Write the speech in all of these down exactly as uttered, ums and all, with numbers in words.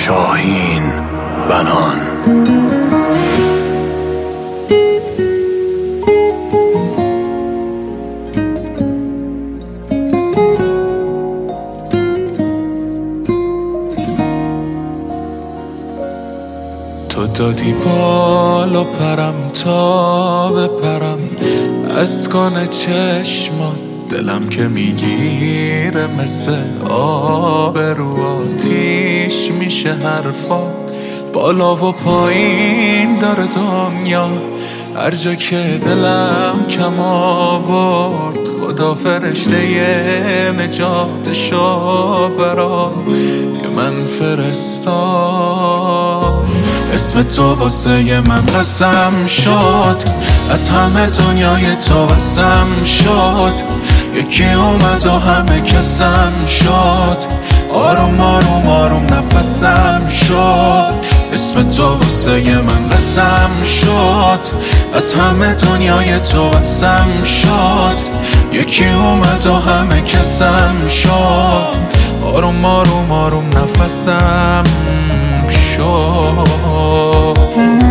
شاهین بنان. تو دادی بالا پرم تا بپرم از کن چشمات، دلم که میگیره مثل آب رو آتیش میشه حرفات. بالا و پایین داره دنیا، هر جا که دلم کم آورد خدا فرشته نجاتشو برا من فرستاد. اسم تو واسه من قسم شد، از همه دنیای تو واسم شد. یکی اومد و همه کسم شد، آروم آروم آروم نفسم شد. اسم تو واسه من قسم شد، از همه دنیای تو واسم شد. یکی اومد و همه کسم شد، آروم آروم آروم نفسم شد.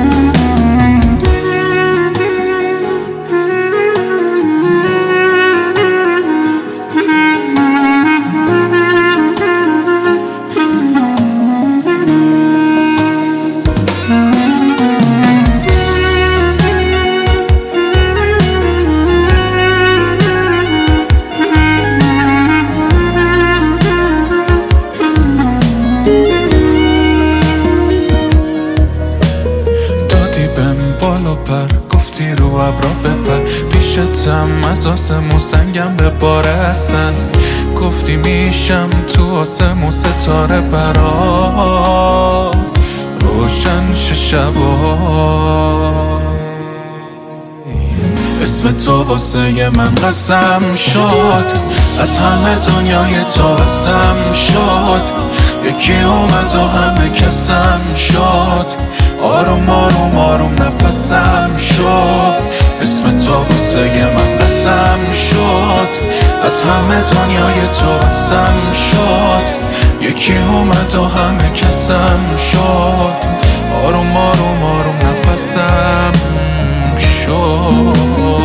گفتی رو ابرا بپر، پیشتم از آسمون سنگم به باره اصلا. گفتی میشم تو آسمون ستاره برا روشن شه شبا. اسم تو واسه من قسم شد، از همه دنیای تو واسم شد. یکی اومد و همه کسم شد، آروم آروم آروم نفسم شد. اسم تو واسه من قسم شد، از همه دنیای تو واسم شد. یکی اومد و همه کسم شد، آروم آروم آروم نفسم شد.